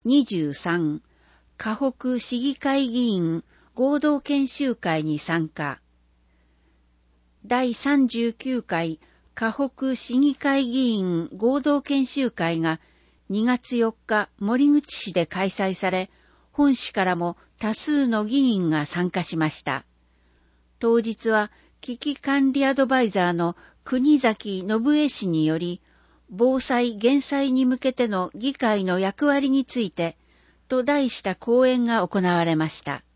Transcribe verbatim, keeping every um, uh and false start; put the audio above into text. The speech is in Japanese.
にじゅうさん、河北市議会議員合同研修会に参加。だいさんじゅうきゅうかい河北市議会議員合同研修会がにがつよっか守口市で開催され、本市からも多数の議員が参加しました。当日は危機管理アドバイザーの国崎信江氏により、防災減災に向けての議会の役割についてと題した講演が行われました。